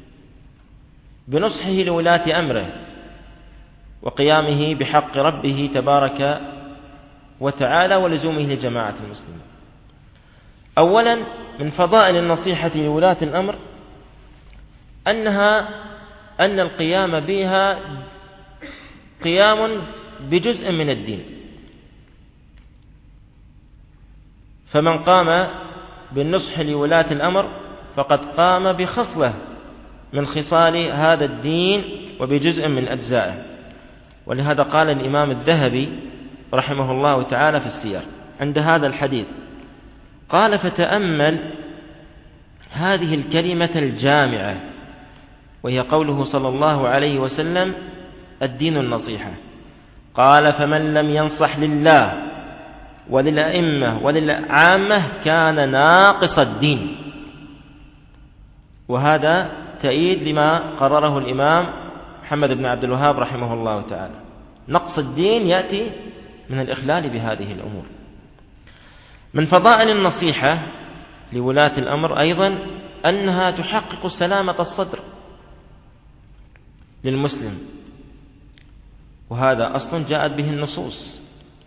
بنصحه لولاة أمره وقيامه بحق ربه تبارك وتعالى ولزومه لجماعة المسلمين؟ أولا من فضائل النصيحة لولاة الأمر أنها أن القيام بها قيام بجزء من الدين. فمن قام بالنصح لولاة الأمر فقد قام بخصلة من خصال هذا الدين وبجزء من أجزائه. ولهذا قال الإمام الذهبي رحمه الله تعالى في السير عند هذا الحديث، قال: فتأمل هذه الكلمة الجامعة، وهي قوله صلى الله عليه وسلم: الدين النصيحة. قال: فمن لم ينصح لله وللأئمة وللعامة كان ناقص الدين. وهذا تأييد لما قرره الإمام محمد بن عبد الوهاب رحمه الله تعالى. نقص الدين يأتي من الإخلال بهذه الأمور. من فضائل النصيحة لولاة الأمر أيضا أنها تحقق سلامة الصدر للمسلم، وهذا أصلا جاءت به النصوص،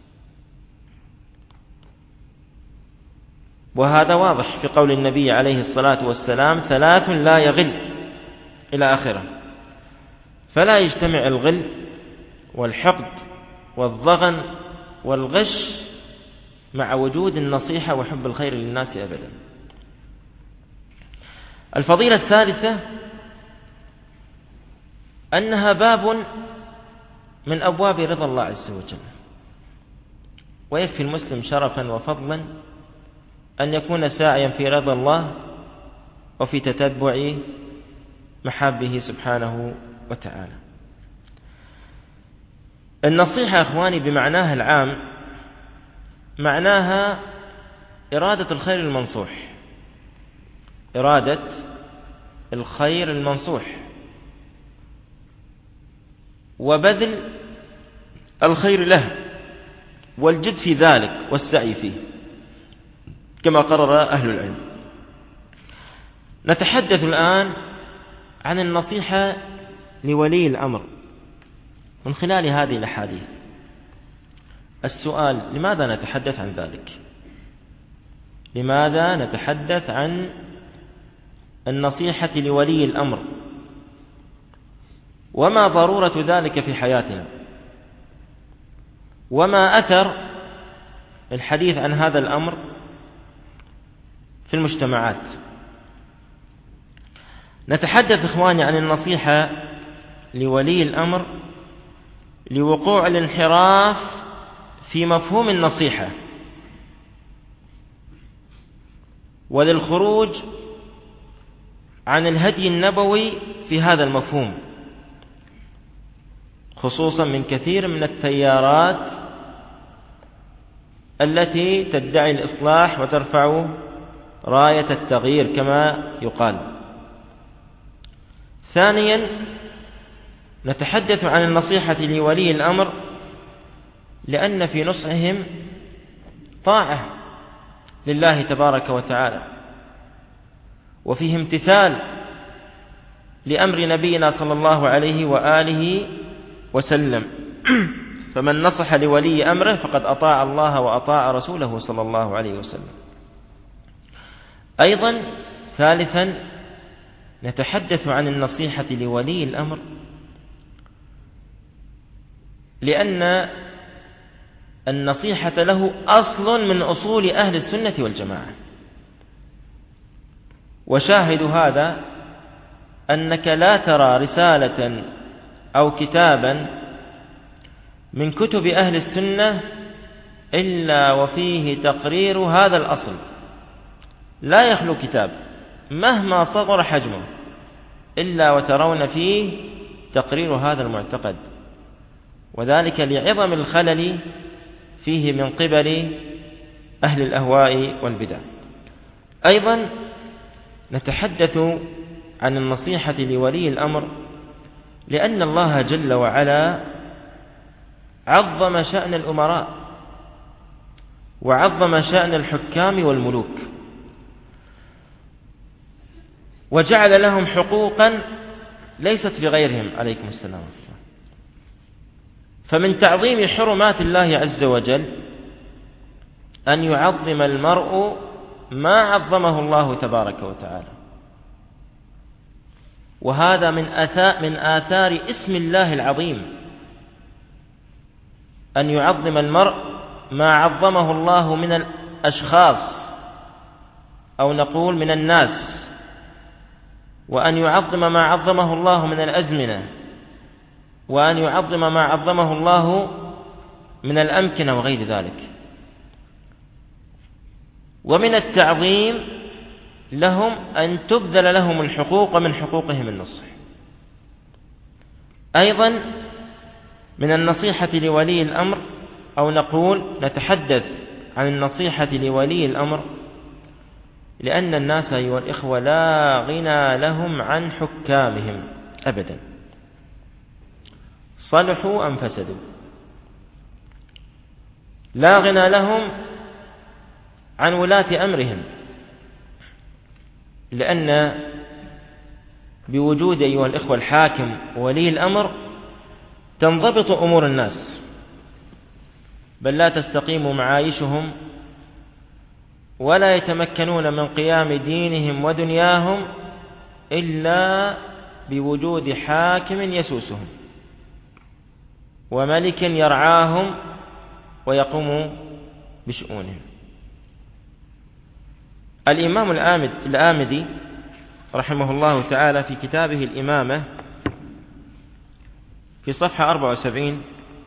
وهذا واضح في قول النبي عليه الصلاة والسلام: ثلاث لا يغل إلى آخره. فلا يجتمع الغل والحقد والضغن والغش مع وجود النصيحة وحب الخير للناس أبدا. الفضيلة الثالثة أنها باب من أبواب رضا الله عز وجل، ويكفي المسلم شرفا وفضلا أن يكون ساعيا في رضا الله وفي تتبع محابه سبحانه وتعالى. النصيحة أخواني بمعناها العام معناها إرادة الخير المنصوح، إرادة الخير المنصوح وبذل الخير له والجد في ذلك والسعي فيه كما قرر أهل العلم. نتحدث الآن عن النصيحة لولي الأمر من خلال هذه الأحاديث. السؤال: لماذا نتحدث عن ذلك؟ لماذا نتحدث عن النصيحة لولي الأمر؟ وما ضرورة ذلك في حياتنا؟ وما أثر الحديث عن هذا الأمر في المجتمعات؟ نتحدث إخواني عن النصيحة لولي الأمر لوقوع الانحراف في مفهوم النصيحة وللخروج عن الهدي النبوي في هذا المفهوم، خصوصا من كثير من التيارات التي تدعي الإصلاح وترفع راية التغيير كما يقال. ثانيا، نتحدث عن النصيحة لولي الأمر لأن في نصحهم طاعة لله تبارك وتعالى، وفيه امتثال لأمر نبينا صلى الله عليه وآله وسلم، فمن نصح لولي أمره فقد أطاع الله وأطاع رسوله صلى الله عليه وسلم. أيضا ثالثا، نتحدث عن النصيحة لولي الأمر لأن النصيحة له أصل من أصول أهل السنة والجماعة، وشاهد هذا أنك لا ترى رسالة أو كتابا من كتب أهل السنة إلا وفيه تقرير هذا الأصل. لا يخلو كتاب مهما صغر حجمه إلا وترون فيه تقرير هذا المعتقد، وذلك لعظم الخلل فيه من قبل أهل الأهواء والبدع. أيضا نتحدث عن النصيحة لولي الأمر لأن الله جل وعلا عظم شأن الأمراء وعظم شأن الحكام والملوك، وجعل لهم حقوقا ليست في غيرهم عليكم السلام. فمن تعظيم حرمات الله عز وجل أن يعظم المرء ما عظمه الله تبارك وتعالى، وهذا من آثار, من آثار اسم الله العظيم، أن يعظم المرء ما عظمه الله من الأشخاص أو نقول من الناس، وأن يعظم ما عظمه الله من الأزمنة، وأن يعظم ما عظمه الله من الأمكنة وغير ذلك. ومن التعظيم لهم أن تبذل لهم الحقوق من حقوقهم النصح. أيضا من النصيحة لولي الأمر أو نقول نتحدث عن النصيحة لولي الأمر لأن الناس أيها الإخوة لا غنى لهم عن حكامهم أبدا، صلحوا أم فسدوا، لا غنى لهم عن ولاة أمرهم، لأن بوجود أيها الإخوة الحاكم ولي الأمر تنضبط أمور الناس، بل لا تستقيم معايشهم ولا يتمكنون من قيام دينهم ودنياهم إلا بوجود حاكم يسوسهم وملك يرعاهم ويقوم بشؤونهم. الإمام الآمد الآمدي رحمه الله تعالى في كتابه الإمامة في صفحة أربعة وسبعين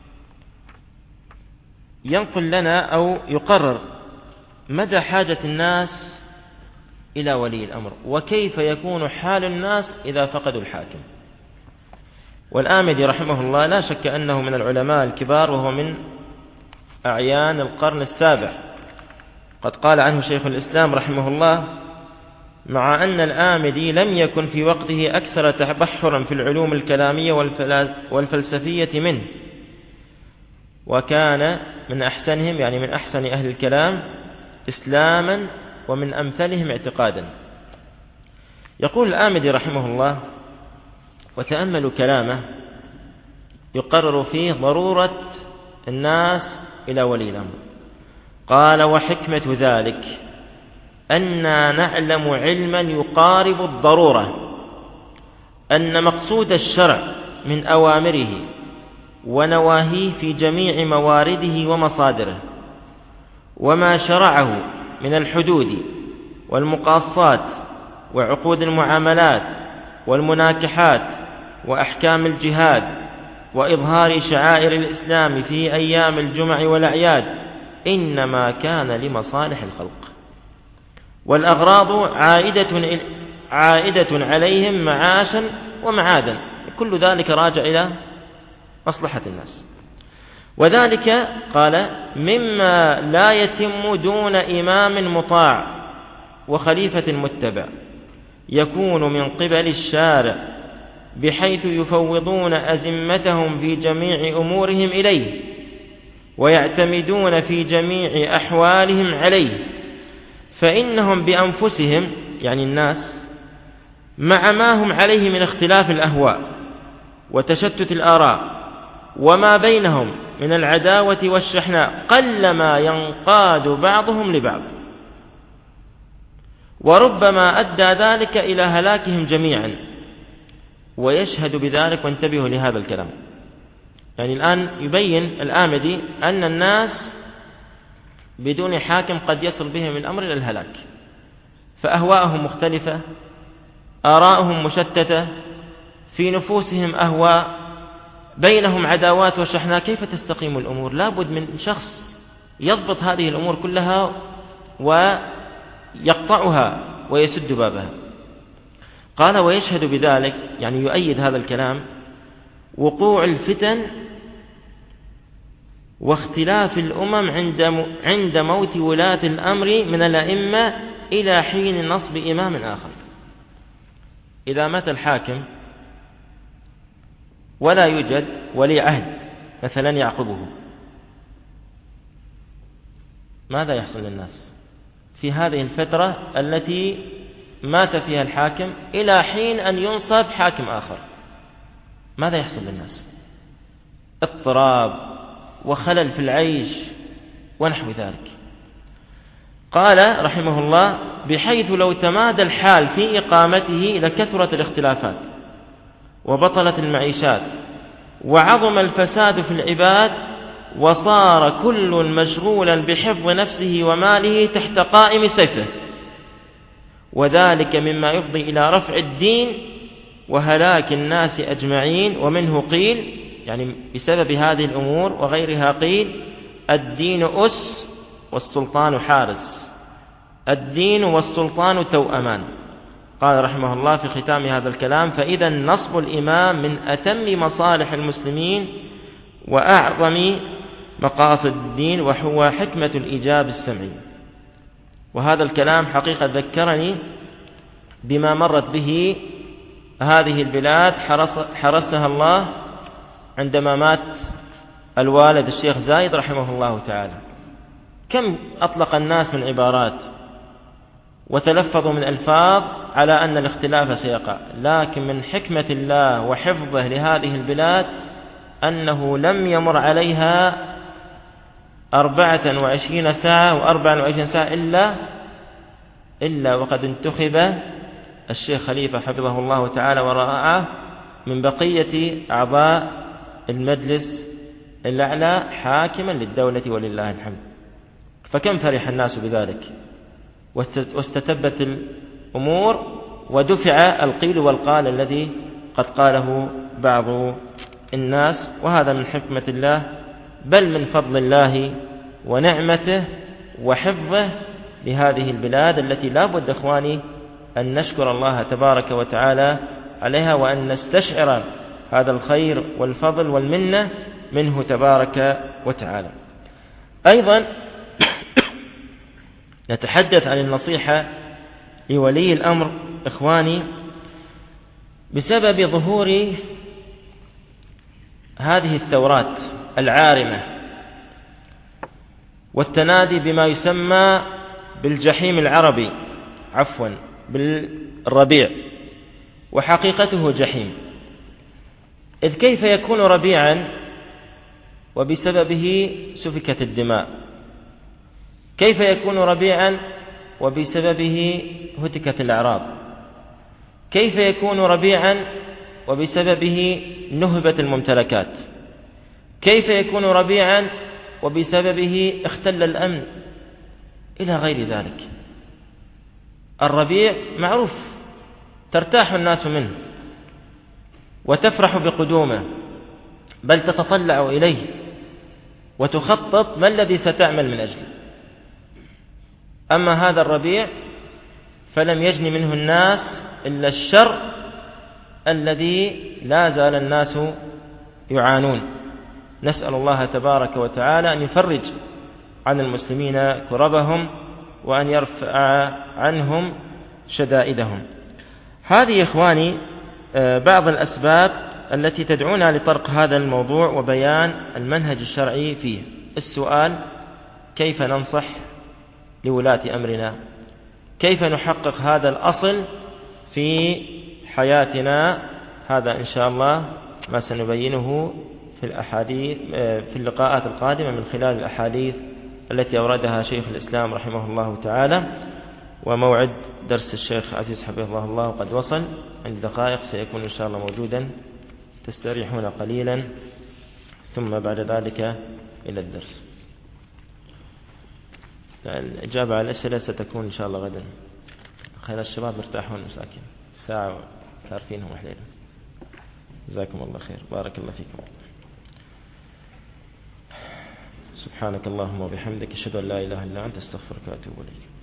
ينقل لنا أو يقرر مدى حاجة الناس إلى ولي الأمر، وكيف يكون حال الناس إذا فقدوا الحاكم. والآمدي رحمه الله لا شك أنه من العلماء الكبار، وهو من أعيان القرن السابع. قد قال عنه شيخ الإسلام رحمه الله: مع أن الآمدي لم يكن في وقته أكثر تبحرا في العلوم الكلامية والفلسفية منه، وكان من أحسنهم، يعني من أحسن أهل الكلام إسلاما ومن أمثلهم اعتقادا. يقول الآمدي رحمه الله، وتأملوا كلامه، يقرر فيه ضرورة الناس إلى ولي الأمر. قال: وحكمة ذلك أننا نعلم علما يقارب الضرورة أن مقصود الشرع من أوامره ونواهيه في جميع موارده ومصادره، وما شرعه من الحدود والمقاصات وعقود المعاملات والمناكحات وأحكام الجهاد وإظهار شعائر الإسلام في أيام الجمع والأعياد، إنما كان لمصالح الخلق، والأغراض عائدة, عائدة عليهم معاشا ومعادا، كل ذلك راجع إلى مصلحة الناس. وذلك قال مما لا يتم دون إمام مطاع وخليفة متبع يكون من قبل الشارع، بحيث يفوضون أزمتهم في جميع أمورهم إليه، ويعتمدون في جميع أحوالهم عليه، فإنهم بأنفسهم، يعني الناس، مع ما هم عليه من اختلاف الأهواء وتشتت الآراء وما بينهم من العداوة والشحناء، قلما ينقاد بعضهم لبعض، وربما أدى ذلك إلى هلاكهم جميعا. ويشهد بذلك، وانتبهوا لهذا الكلام، يعني الآن يبين الآمدي أن الناس بدون حاكم قد يصل بهم الأمر إلى الهلاك، فأهواءهم مختلفة، آراءهم مشتتة، في نفوسهم أهواء، بينهم عداوات وشحناء. كيف تستقيم الأمور؟ لابد من شخص يضبط هذه الأمور كلها ويقطعها ويسد بابها. قال: ويشهد بذلك، يعني يؤيد هذا الكلام، وقوع الفتن واختلاف الأمم عند عند موت ولاة الأمر من الأئمة إلى حين نصب إمام آخر. إذا مات الحاكم ولا يوجد ولي عهد مثلا يعقبه، ماذا يحصل للناس في هذه الفترة التي مات فيها الحاكم إلى حين أن ينصب حاكم آخر؟ ماذا يحصل للناس؟ اضطراب وخلل في العيش ونحو ذلك. قال رحمه الله: بحيث لو تمادى الحال في إقامته لكثرت الاختلافات وبطلت المعيشات وعظم الفساد في العباد، وصار كل مشغولا بحفظ نفسه وماله تحت قائم سيفه، وذلك مما يفضي إلى رفع الدين وهلاك الناس أجمعين. ومنه قيل، يعني بسبب هذه الأمور وغيرها، قيل: الدين أس والسلطان حارس، الدين والسلطان توأمان. قال رحمه الله في ختام هذا الكلام: فإذا نصب الإمام من أتم مصالح المسلمين وأعظم مقاصد الدين، وهو حكمة الإيجاب السمعي. وهذا الكلام حقيقة ذكرني بما مرت به هذه البلاد حرس حرسها الله عندما مات الوالد الشيخ زايد رحمه الله تعالى. كم أطلق الناس من عبارات وتلفظوا من ألفاظ على أن الاختلاف سيقع، لكن من حكمة الله وحفظه لهذه البلاد أنه لم يمر عليها أربعة وعشرين ساعة وأربعة وعشرين ساعة إلا إلا وقد انتخب الشيخ خليفة حفظه الله تعالى ورعاه من بقية أعضاء المجلس الأعلى حاكما للدولة ولله الحمد. فكم فرح الناس بذلك، واستتبت الأمور ودفع القيل والقال الذي قد قاله بعض الناس، وهذا من حكمة الله بل من فضل الله ونعمته وحفظه لهذه البلاد التي لا بد إخواني أن نشكر الله تبارك وتعالى عليها، وأن نستشعر هذا الخير والفضل والمنة منه تبارك وتعالى. أيضا نتحدث عن النصيحة لولي الأمر إخواني بسبب ظهور هذه الثورات العارمة والتنادي بما يسمى بالجحيم العربي، عفوا بالربيع، وحقيقته جحيم. إذ كيف يكون ربيعا وبسببه سفكت الدماء؟ كيف يكون ربيعا وبسببه هتكت الأعراض؟ كيف يكون ربيعا وبسببه نهبت الممتلكات؟ كيف يكون ربيعا وبسببه اختل الأمن؟ إلى غير ذلك. الربيع معروف ترتاح الناس منه وتفرح بقدومه، بل تتطلع إليه وتخطط ما الذي ستعمل من أجله. أما هذا الربيع فلم يجن منه الناس إلا الشر الذي لا زال الناس يعانون. نسأل الله تبارك وتعالى أن يفرج عن المسلمين كربهم وأن يرفع عنهم شدائدهم. هذه إخواني بعض الأسباب التي تدعونا لطرق هذا الموضوع وبيان المنهج الشرعي فيه. السؤال: كيف ننصح لولاة أمرنا؟ كيف نحقق هذا الأصل في حياتنا؟ هذا إن شاء الله ما سنبينه في الأحاديث في اللقاءات القادمة من خلال الأحاديث التي أوردها شيخ الإسلام رحمه الله تعالى. وموعد درس الشيخ عزيز حفظه الله قد وصل، عند دقائق سيكون إن شاء الله موجودا، تستريحون قليلا ثم بعد ذلك إلى الدرس. الإجابة على الأسئلة ستكون إن شاء الله غدا. خير الشباب مرتاحون مساكين، ساعة تعرفينهم وحليلا. جزاكم الله خير، بارك الله فيكم. سبحانك اللهم وبحمدك، أشهد أن لا إله إلا أنت، أستغفرك وأتوب إليك.